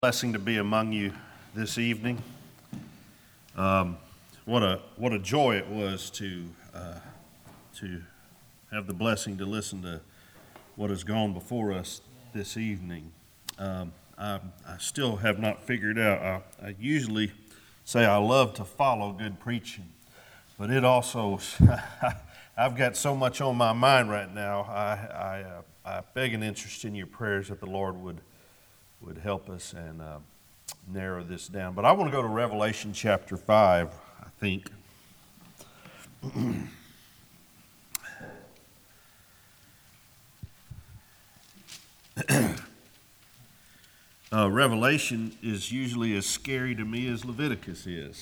Blessing to be among you this evening. What a joy it was to have the blessing to listen to what has gone before us this evening. I still have not figured out. I usually say I love to follow good preaching, but it also I've got so much on my mind right now. I beg an interest in your prayers that the Lord would help us and narrow this down. But I want to go to Revelation chapter 5, I think. Revelation is usually as scary to me as Leviticus is.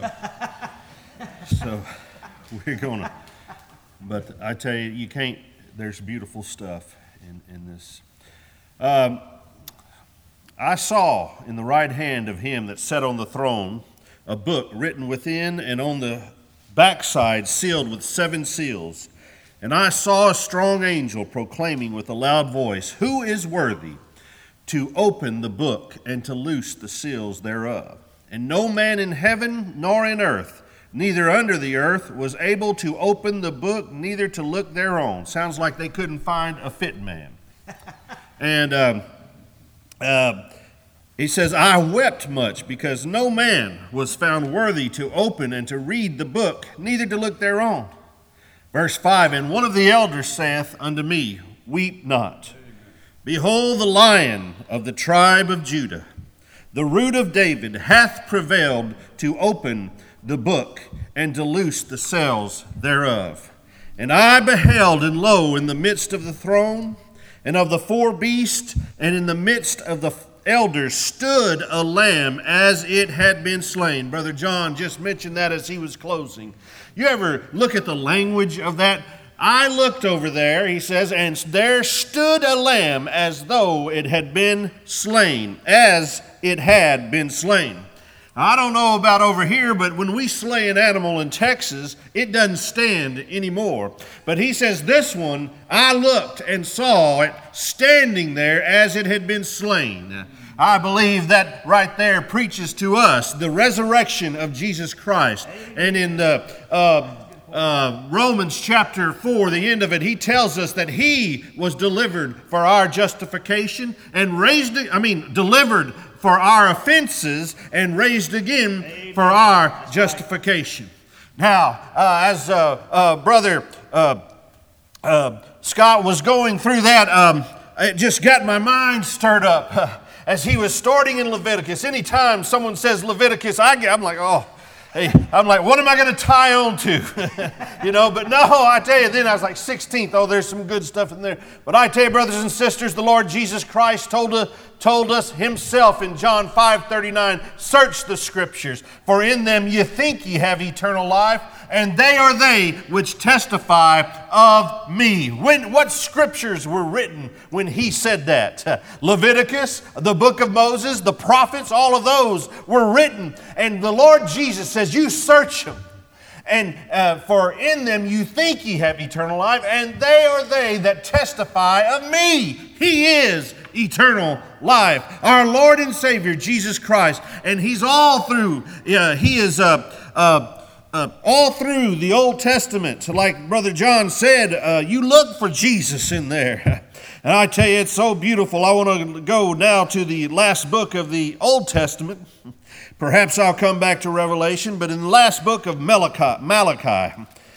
So we're going to... But I tell you, you can't... There's beautiful stuff in this. I saw in the right hand of him that sat on the throne a book written within and on the backside sealed with 7 seals. And I saw a strong angel proclaiming with a loud voice, "Who is worthy to open the book and to loose the seals thereof?" And no man in heaven nor in earth, neither under the earth, was able to open the book, neither to look thereon. Sounds like they couldn't find a fit man. And he says, "I wept much because no man was found worthy to open and to read the book, neither to look thereon." Verse 5, "And one of the elders saith unto me, Weep not. Behold, the Lion of the tribe of Judah, the Root of David, hath prevailed to open the book and to loose the seals thereof. And I beheld, and lo, in the midst of the throne and of the 4 beasts, and in the midst of the elders stood a lamb as it had been slain." Brother John just mentioned that as he was closing. You ever look at the language of that? "I looked over there," he says, "and there stood a lamb as though it had been slain, as it had been slain." I don't know about over here, but when we slay an animal in Texas, it doesn't stand anymore. But he says this one, I looked and saw it standing there as it had been slain. I believe that right there preaches to us the resurrection of Jesus Christ. And in the Romans chapter 4, the end of it, he tells us that he was delivered for our justification and delivered for our offenses and raised again for our justification. Now, as Brother Scott was going through that, it just got my mind stirred up as he was starting in Leviticus. Anytime someone says Leviticus, I'm like, what am I going to tie on to? But no, I tell you, then I was like 16th. Oh, there's some good stuff in there. But I tell you, brothers and sisters, the Lord Jesus Christ told us himself in John 5:39, "Search the scriptures, for in them ye think ye have eternal life, and they are they which testify of me." What scriptures were written when he said that? Leviticus, the book of Moses, the prophets, all of those were written. And the Lord Jesus says, you search them. And for in them you think ye have eternal life, and they are they that testify of me. He is eternal life, our Lord and Savior, Jesus Christ. And he's all through, he is all through the Old Testament. Like Brother John said, you look for Jesus in there. And I tell you, it's so beautiful. I want to go now to the last book of the Old Testament. Perhaps I'll come back to Revelation, but in the last book of Malachi,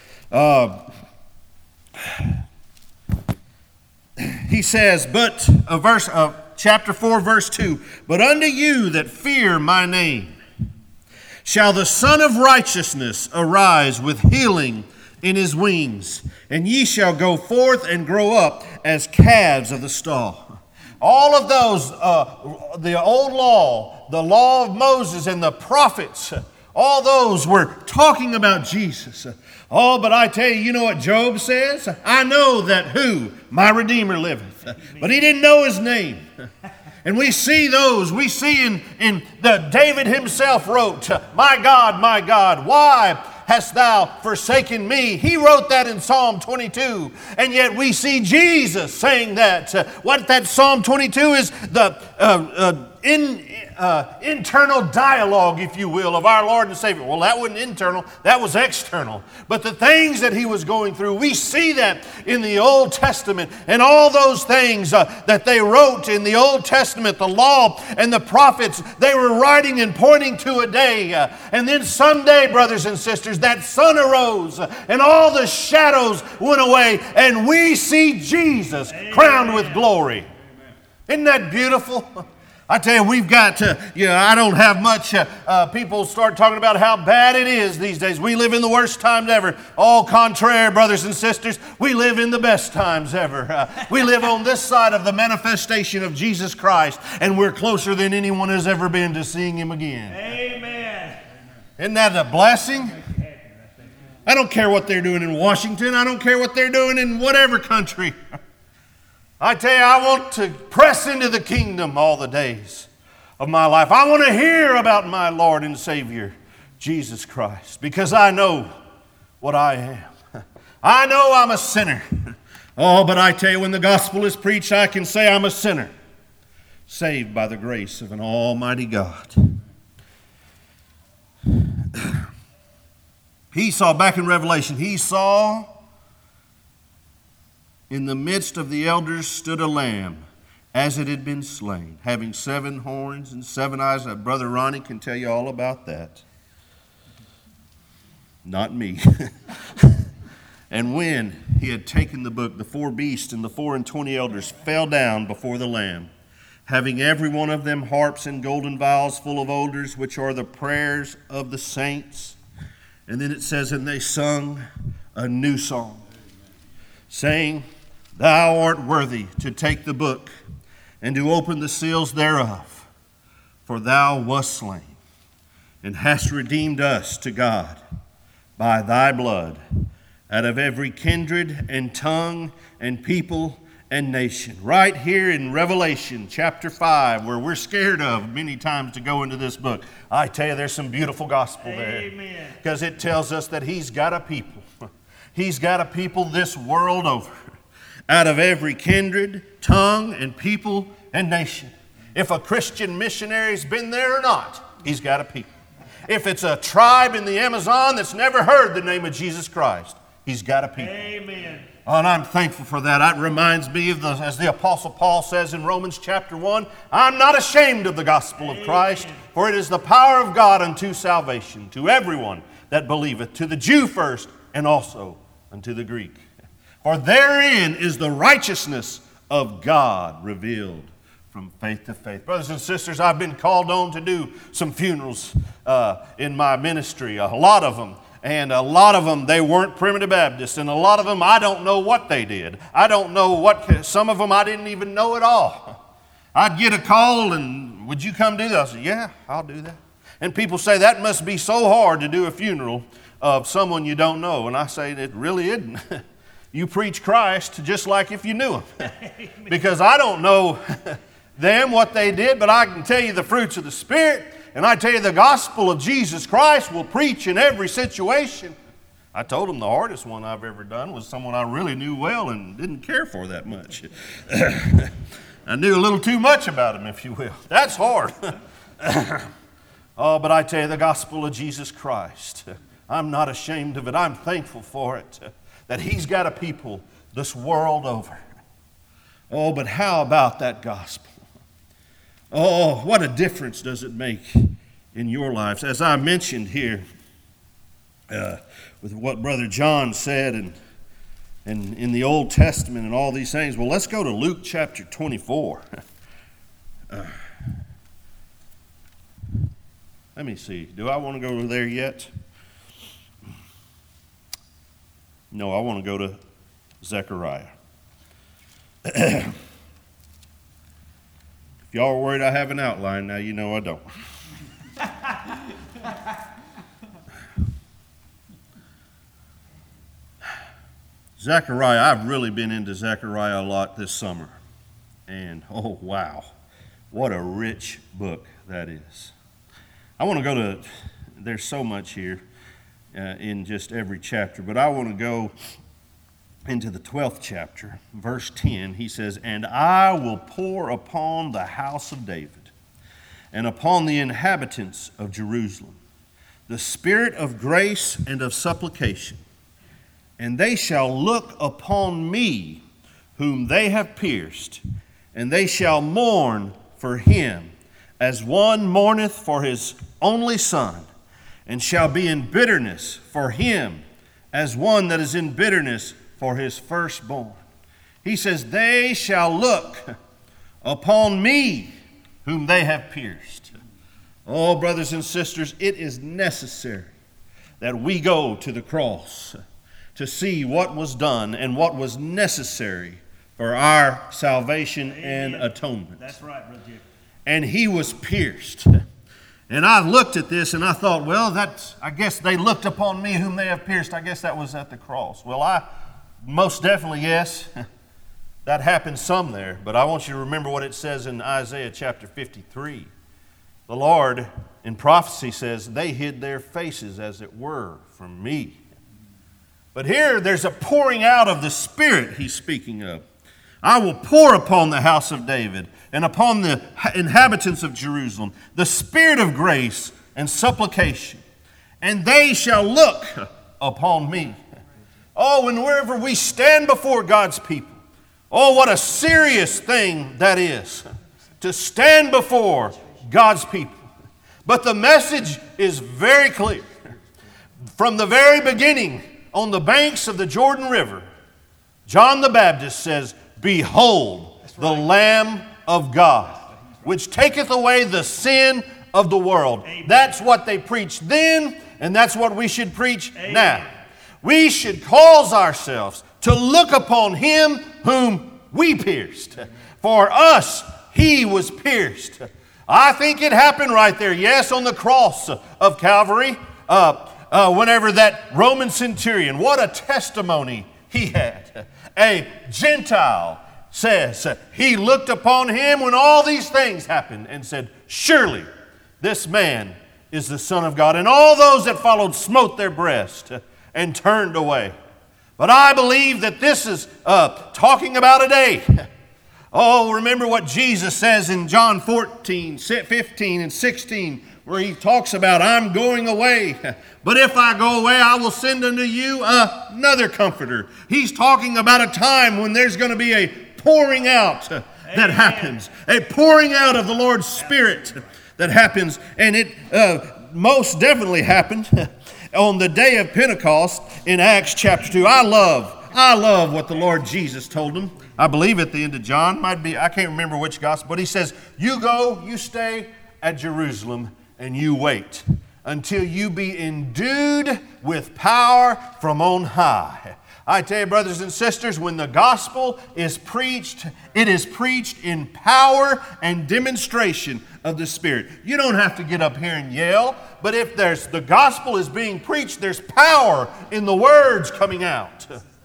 he says, chapter 4, verse 2, "But unto you that fear my name shall the Son of Righteousness arise with healing in his wings, and ye shall go forth and grow up as calves of the stall." All of those, the old law, the law of Moses and the prophets, all those were talking about Jesus. Oh, but I tell you, you know what Job says? "I know that who? My Redeemer liveth." But he didn't know his name. And we see in David himself wrote, my God, why hast thou forsaken me?" He wrote that in Psalm 22. And yet we see Jesus saying that. What that Psalm 22 is, internal dialogue, if you will, of our Lord and Savior. Well, that wasn't internal, that was external. But the things that he was going through, we see that in the Old Testament, and all those things that they wrote in the Old Testament, the law and the prophets, they were writing and pointing to a day. And then someday, brothers and sisters, that sun arose and all the shadows went away, and we see Jesus crowned with glory. Isn't that beautiful? I tell you, we've got to, I don't have much. People start talking about how bad it is these days. We live in the worst times ever. All contrary, brothers and sisters, we live in the best times ever. We live on this side of the manifestation of Jesus Christ, and we're closer than anyone has ever been to seeing Him again. Amen. Isn't that a blessing? I don't care what they're doing in Washington. I don't care what they're doing in whatever country. I tell you, I want to press into the kingdom all the days of my life. I want to hear about my Lord and Savior, Jesus Christ, because I know what I am. I know I'm a sinner. Oh, but I tell you, when the gospel is preached, I can say I'm a sinner, saved by the grace of an almighty God. He saw, back in Revelation, he saw in the midst of the elders stood a lamb, as it had been slain, having 7 horns and 7 eyes. Brother Ronnie can tell you all about that. Not me. And when he had taken the book, the 4 beasts and the 24 elders fell down before the Lamb, having every one of them harps and golden vials full of odors, which are the prayers of the saints. And then it says, and they sung a new song, saying, Thou art worthy to take the book and to open the seals thereof, for thou wast slain and hast redeemed us to God by thy blood out of every kindred and tongue and people and nation. Right here in Revelation chapter 5, where we're scared of many times to go into this book, I tell you, there's some beautiful gospel there. Amen. Because it tells us that He's got a people. He's got a people this world over, out of every kindred, tongue, and people and nation. If a Christian missionary's been there or not, he's got a people. If it's a tribe in the Amazon that's never heard the name of Jesus Christ, he's got a people. Amen. Oh, and I'm thankful for that. That reminds me of, as the Apostle Paul says in Romans chapter 1, I'm not ashamed of the gospel of Christ, for it is the power of God unto salvation, to everyone that believeth, to the Jew first, and also unto the Greek. For therein is the righteousness of God revealed from faith to faith. Brothers and sisters, I've been called on to do some funerals in my ministry, a lot of them. And a lot of them, they weren't Primitive Baptists. And a lot of them, I don't know what they did. I don't know what, some of them I didn't even know at all. I'd get a call and, would you come do that? I said, yeah, I'll do that. And people say, that must be so hard to do a funeral of someone you don't know. And I say, it really isn't. You preach Christ just like if you knew Him. Because I don't know them, what they did, but I can tell you the fruits of the Spirit. And I tell you, the gospel of Jesus Christ will preach in every situation. I told them the hardest one I've ever done was someone I really knew well and didn't care for that much. I knew a little too much about him, if you will. That's hard. Oh, but I tell you, the gospel of Jesus Christ, I'm not ashamed of it. I'm thankful for it, that He's got a people this world over. Oh, but how about that gospel? Oh, what a difference does it make in your lives? As I mentioned here with what Brother John said and in the Old Testament and all these things, well, let's go to Luke chapter 24. Let me see. Do I want to go there yet? No, I want to go to Zechariah. If y'all are worried I have an outline, now you know I don't. Zechariah, I've really been into Zechariah a lot this summer. And, oh, wow, what a rich book that is. I want to go to, there's so much here in just every chapter, but I want to go into the 12th chapter, verse 10. He says, and I will pour upon the house of David and upon the inhabitants of Jerusalem the spirit of grace and of supplication. And they shall look upon me whom they have pierced, and they shall mourn for him as one mourneth for his only son, and shall be in bitterness for him as one that is in bitterness for his firstborn. He says, they shall look upon me whom they have pierced. Oh, brothers and sisters, it is necessary that we go to the cross to see what was done and what was necessary for our salvation and atonement. That's right, Brother Jim. And he was pierced. And I looked at this and I thought, well, I guess they looked upon me whom they have pierced. I guess that was at the cross. Well, most definitely, yes, that happened some there. But I want you to remember what it says in Isaiah chapter 53. The Lord in prophecy says, they hid their faces as it were from me. But here there's a pouring out of the Spirit he's speaking of. I will pour upon the house of David and upon the inhabitants of Jerusalem the spirit of grace and supplication, and they shall look upon me. Oh, and wherever we stand before God's people, oh, what a serious thing that is, to stand before God's people. But the message is very clear. From the very beginning, on the banks of the Jordan River, John the Baptist says, behold, the Lamb of God, which taketh away the sin of the world. That's what they preached then, and that's what we should preach now. We should cause ourselves to look upon him whom we pierced. For us, he was pierced. I think it happened right there, yes, on the cross of Calvary. Whenever that Roman centurion, what a testimony he had. A Gentile says he looked upon him when all these things happened and said, surely this man is the Son of God. And all those that followed smote their breast and turned away. But I believe that this is talking about a day. Oh, remember what Jesus says in John 14, 15, and 16, where he talks about, I'm going away. But if I go away, I will send unto you another comforter. He's talking about a time when there's going to be a pouring out that happens. A pouring out of the Lord's Spirit that happens. And it most definitely happened on the day of Pentecost in Acts chapter 2. I love what the Lord Jesus told them. I believe at the end of John, might be, I can't remember which gospel, but he says, you go, you stay at Jerusalem, and you wait until you be endued with power from on high. I tell you, brothers and sisters, when the gospel is preached, it is preached in power and demonstration of the Spirit. You don't have to get up here and yell, but if the gospel is being preached, there's power in the words coming out.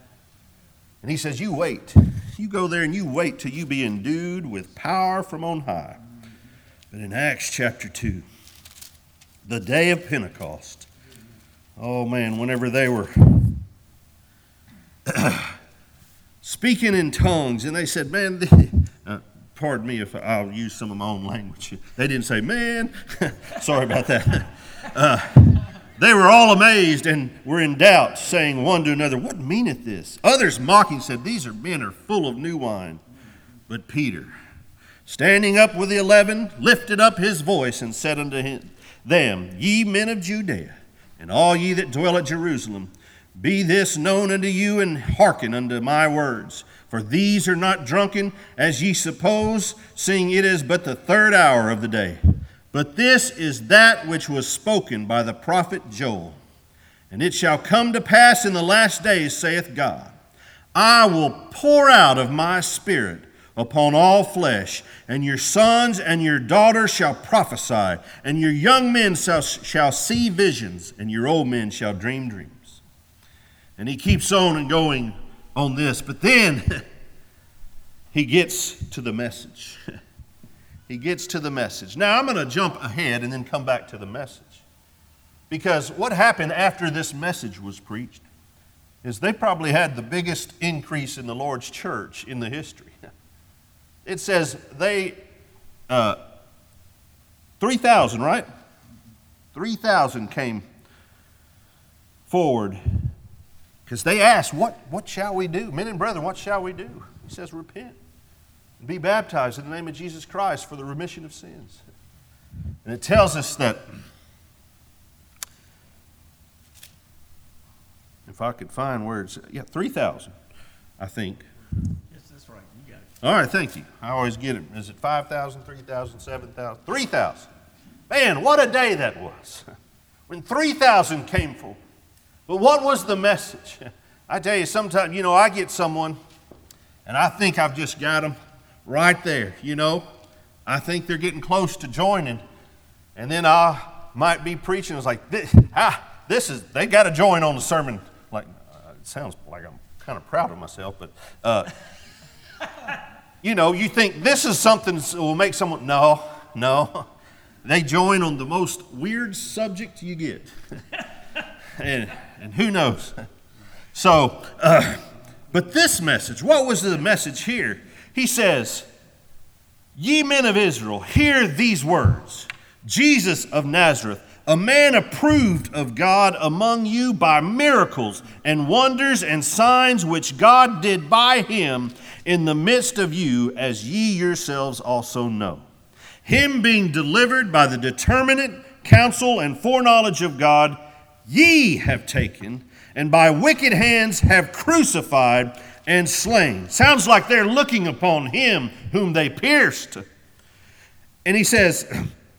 And he says, you wait. You go there and you wait till you be endued with power from on high. But in Acts chapter 2, the day of Pentecost, oh man, whenever they were speaking in tongues, and they said, man, pardon me if I'll use some of my own language. They didn't say, man. Sorry about that. They were all amazed and were in doubt, saying one to another, what meaneth this? Others mocking said, these men are full of new wine. But Peter, standing up with the 11, lifted up his voice and said unto them, ye men of Judea, and all ye that dwell at Jerusalem, be this known unto you, and hearken unto my words. For these are not drunken, as ye suppose, seeing it is but the third hour of the day. But this is that which was spoken by the prophet Joel. And it shall come to pass in the last days, saith God, I will pour out of my Spirit upon all flesh, and your sons and your daughters shall prophesy, and your young men shall see visions, and your old men shall dream dreams. And he keeps on and going on this, but then he gets to the message. He gets to the message. Now, I'm going to jump ahead and then come back to the message. Because what happened after this message was preached is they probably had the biggest increase in the Lord's church in the history. It says they 3,000, right? 3,000 came forward because they asked, what shall we do? Men and brethren, what shall we do? He says, repent and be baptized in the name of Jesus Christ for the remission of sins. And it tells us that, if I could find words, 3,000, I think. Yes, that's right. You got it. All right, thank you. I always get it. Is it 5,000, 3,000, 7,000? 3,000. Man, what a day that was when 3,000 came forward. But what was the message? I tell you, sometimes, I get someone, and I think I've just got them right there, I think they're getting close to joining, and then I might be preaching. It's like, they got to join on the sermon. Like, it sounds like I'm kind of proud of myself, but, you think this is something that will make someone, no. They join on the most weird subject you get. and who knows? So, but this message, what was the message here? He says, ye men of Israel, hear these words. Jesus of Nazareth, a man approved of God among you by miracles and wonders and signs which God did by him in the midst of you, as ye yourselves also know. Him being delivered by the determinate counsel and foreknowledge of God, ye have taken, and by wicked hands have crucified and slain. Sounds like they're looking upon him whom they pierced. And he says,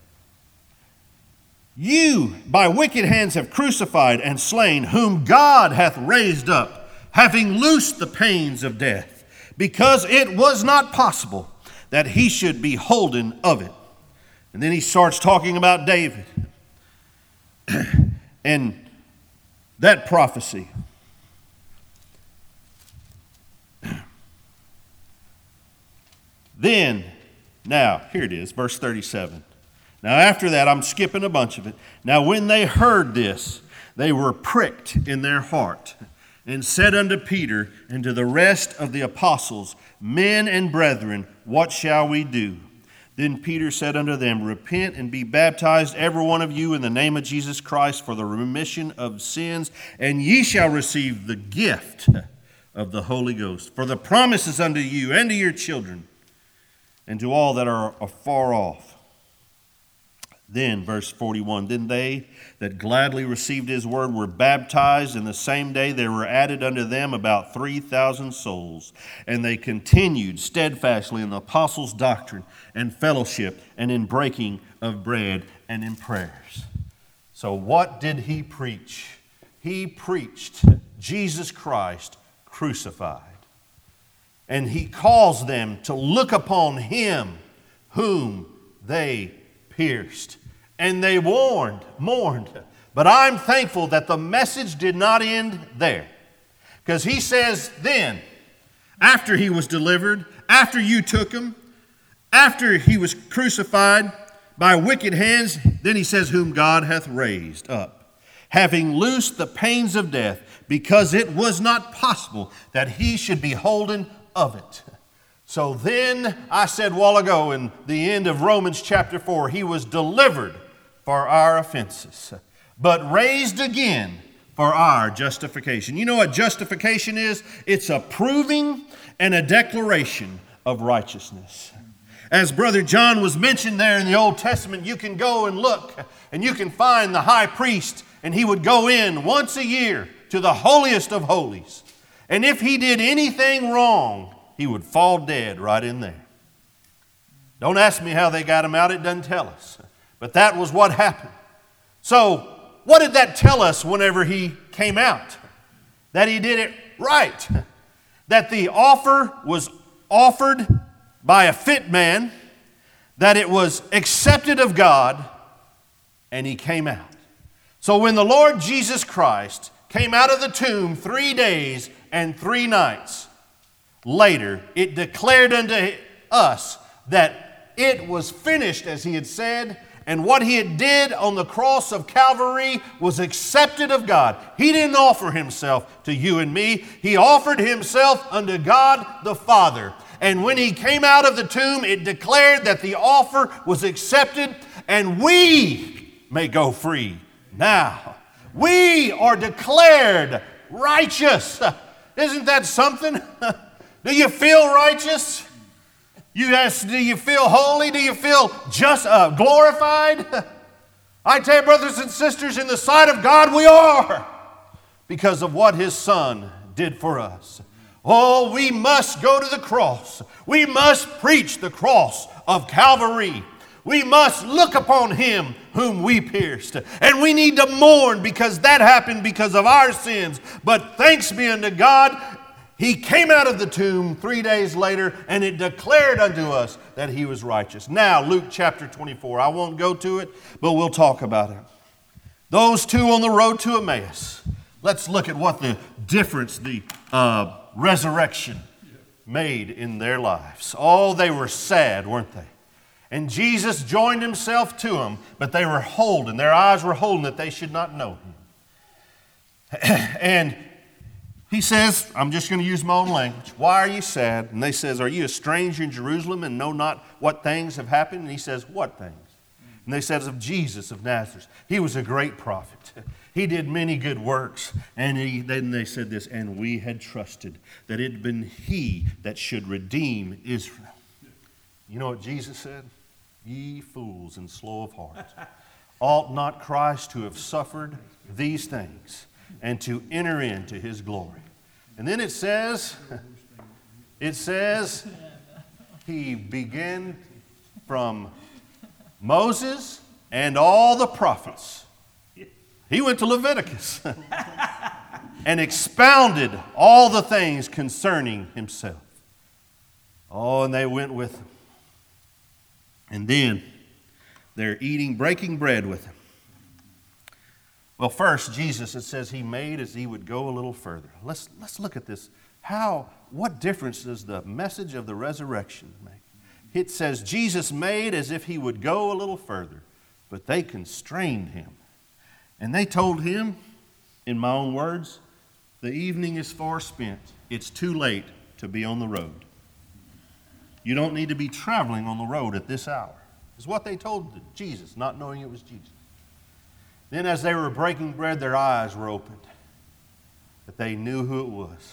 you by wicked hands have crucified and slain, whom God hath raised up, having loosed the pains of death, because it was not possible that he should be holden of it. And then he starts talking about David and that prophecy. Then, now, here it is, verse 37. Now after that, I'm skipping a bunch of it. Now when they heard this, they were pricked in their heart, and said unto Peter and to the rest of the apostles, men and brethren, what shall we do? Then Peter said unto them, repent and be baptized, every one of you, in the name of Jesus Christ for the remission of sins, and ye shall receive the gift of the Holy Ghost. For the promise is unto you and to your children, and to all that are afar off. Then, verse 41, then they that gladly received his word were baptized, and the same day there were added unto them about 3,000 souls. And they continued steadfastly in the apostles' doctrine and fellowship, and in breaking of bread and in prayers. So what did he preach? He preached Jesus Christ crucified. And he calls them to look upon him whom they pierced. And they mourned. But I'm thankful that the message did not end there. Because he says then, after he was delivered, after you took him, after he was crucified by wicked hands, then he says, whom God hath raised up, having loosed the pains of death, because it was not possible that he should be holden of it. So then, I said a while ago in the end of Romans chapter 4, he was delivered for our offenses, but raised again for our justification. You know what justification is? It's a proving and a declaration of righteousness. As Brother John was mentioned there in the Old Testament, you can go and look, and you can find the high priest, and he would go in once a year to the holiest of holies. And if he did anything wrong, he would fall dead right in there. Don't ask me how they got him out. It doesn't tell us. But that was what happened. So what did that tell us whenever he came out? That he did it right. That the offer was offered by a fit man. That it was accepted of God. And he came out. So when the Lord Jesus Christ came out of the tomb 3 days and 3 nights later, it declared unto us that it was finished, as he had said, and what he had did on the cross of Calvary was accepted of God. He didn't offer himself to you and me. He offered himself unto God the Father. And when he came out of the tomb, it declared that the offer was accepted, and we may go free. Now, we are declared righteous. Isn't that something? Do you feel righteous? You ask, do you feel holy? Do you feel just glorified? I tell you, brothers and sisters, in the sight of God we are, because of what His Son did for us. Oh, we must go to the cross. We must preach the cross of Calvary. We must look upon Him whom we pierced. And we need to mourn because that happened because of our sins. But thanks be unto God, He came out of the tomb 3 days later, and it declared unto us that He was righteous. Now, Luke chapter 24. I won't go to it, but we'll talk about it. Those two on the road to Emmaus. Let's look at what the difference the resurrection made in their lives. Oh, they were sad, weren't they? And Jesus joined Himself to them, but they were holding, their eyes were holding that they should not know Him. And He says, I'm just going to use my own language. Why are you sad? And they says, are you a stranger in Jerusalem and know not what things have happened? And He says, what things? And they says, of Jesus of Nazareth. He was a great prophet. He did many good works. And then they said this, and we had trusted that it had been He that should redeem Israel. You know what Jesus said? Ye fools and slow of heart, ought not Christ to have suffered these things and to enter into His glory? And then it says, He began from Moses and all the prophets. He went to Leviticus and expounded all the things concerning Himself. Oh, and they went with Him. And then they're breaking bread with Him. Well, first, Jesus, it says He made as He would go a little further. Let's look at this. What difference does the message of the resurrection make? It says Jesus made as if He would go a little further, but they constrained Him. And they told Him, in my own words, the evening is far spent. It's too late to be on the road. You don't need to be traveling on the road at this hour. Is what they told Jesus, not knowing it was Jesus. Then as they were breaking bread, their eyes were opened, that they knew who it was.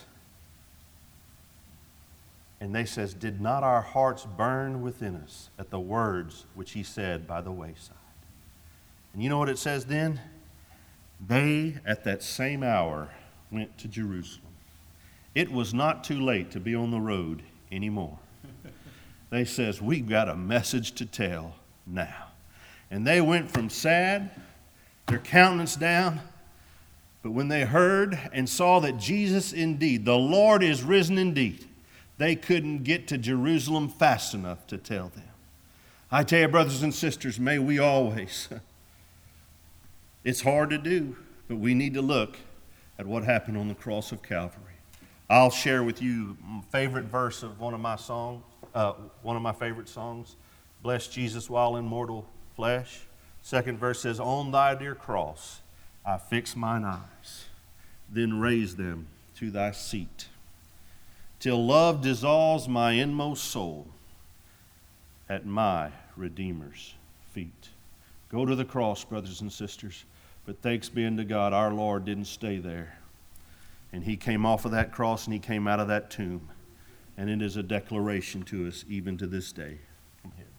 And they says, did not our hearts burn within us at the words which He said by the wayside? And you know what it says then? They, at that same hour, went to Jerusalem. It was not too late to be on the road anymore. They says, we've got a message to tell now. And they went from sad, their countenance down, but when they heard and saw that Jesus indeed, the Lord is risen indeed, they couldn't get to Jerusalem fast enough to tell them. I tell you, brothers and sisters, may we always, it's hard to do, but we need to look at what happened on the cross of Calvary. I'll share with you my favorite verse of one of my favorite songs, Bless Jesus while in mortal flesh. Second verse says, on Thy dear cross I fix mine eyes, then raise them to Thy seat, till love dissolves my inmost soul at my Redeemer's feet. Go to the cross, brothers and sisters, but thanks be unto God, our Lord didn't stay there. And He came off of that cross and He came out of that tomb. And it is a declaration to us even to this day from Him.